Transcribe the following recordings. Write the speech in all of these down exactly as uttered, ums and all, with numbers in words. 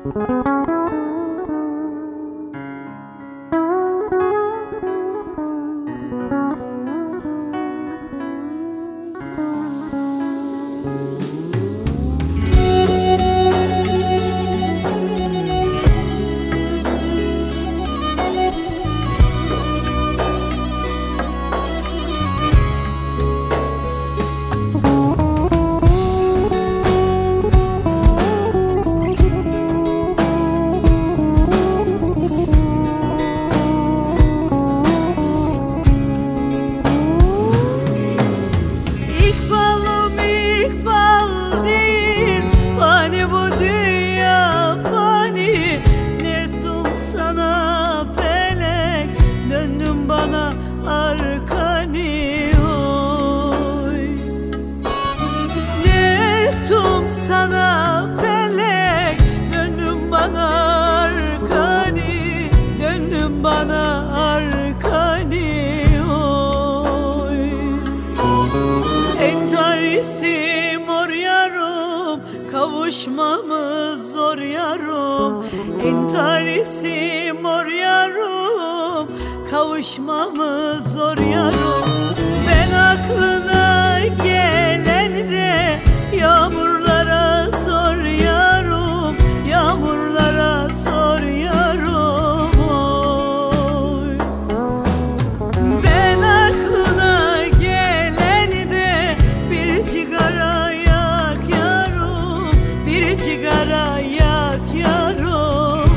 Kavuşmamız zor yarım, entarisi mor yarım. Kavuşmamız zor yarım. Ben aklına gelen de yağmurlara sor yarım, yağmurlara sor yarım. Oy. Ben aklına gelen de bir sigara bir sigara yak yarım.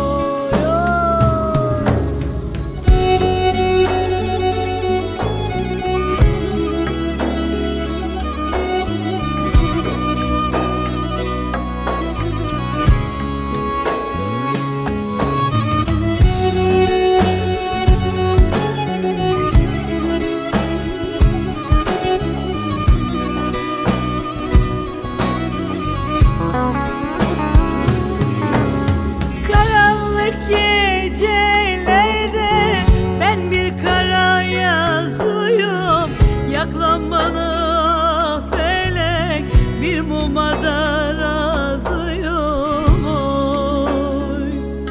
Gecelerde ben bir kara yazıyım. Yaklanmanı felek bir muma da razıyım. Oy.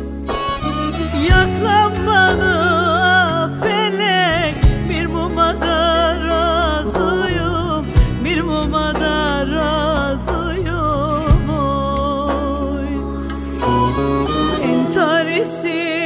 Yaklanmanı felek bir muma da razıyım, bir muma da razıyım. Oy. Entarisi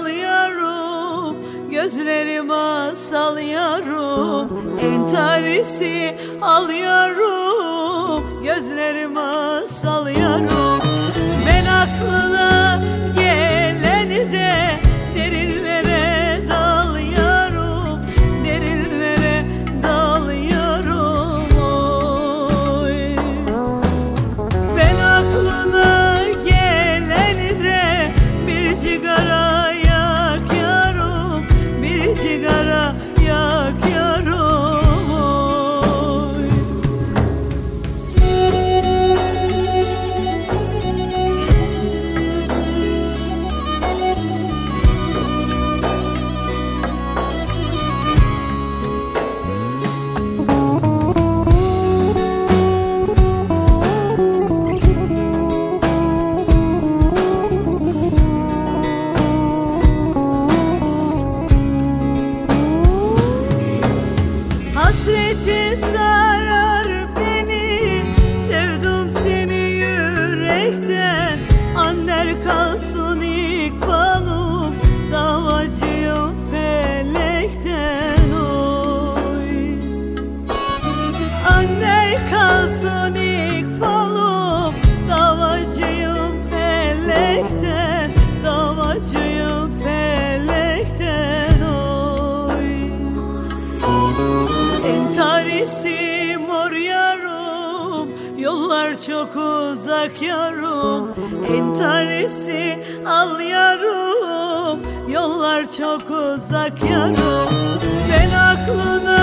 gözlerim asal yarım, entarisi al yarım, gözlerim asal yarım. Ben aklına geleni de derinlere dal yarım, derinlere dal yarım. Oy. Ben aklına geleni de bir sigara sigara yak yarım. Oy. Hasreti sarar beni, sevdim seni yürekten. Ander kalsın ikbalım, davacıyım felekten. Oy. Ander kalsın ikbalım, davacıyım felekten, davacıyım felekten. Oy. Entarisi mor yarım, yollar çok uzak yarım. Entarisi al yarım, yollar çok uzak yarım. Ben aklına